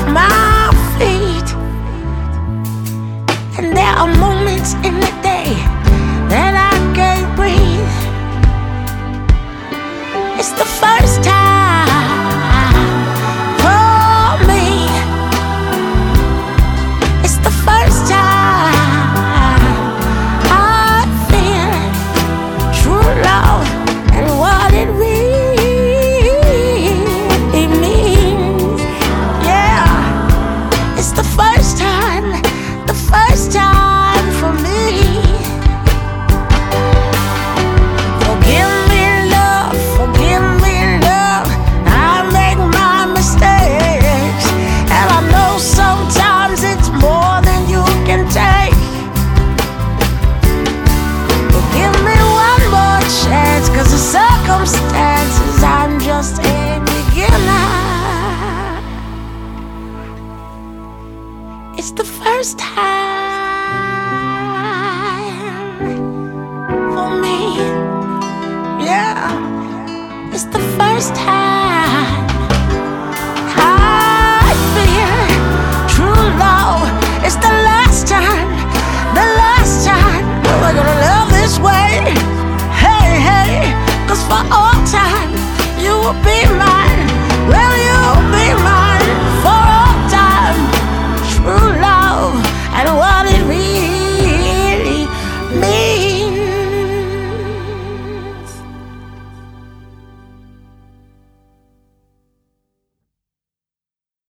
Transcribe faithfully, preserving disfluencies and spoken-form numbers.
my feet. And there are moments in the day that I can't breathe. It's the first time for me. It's the first time I feel true love and what it really means. Yeah, it's the first time, the first time for me. Forgive me, love, forgive me, love. I make my mistakes, and I know sometimes it's more than you can take. But give me one more chance, 'cause the circumstances, I'm just a beginner. It's the first time for me. Yeah, it's the first time I feel true love. It's the last time, the last time that we're gonna love this way. Hey, hey, 'cause for all time you will be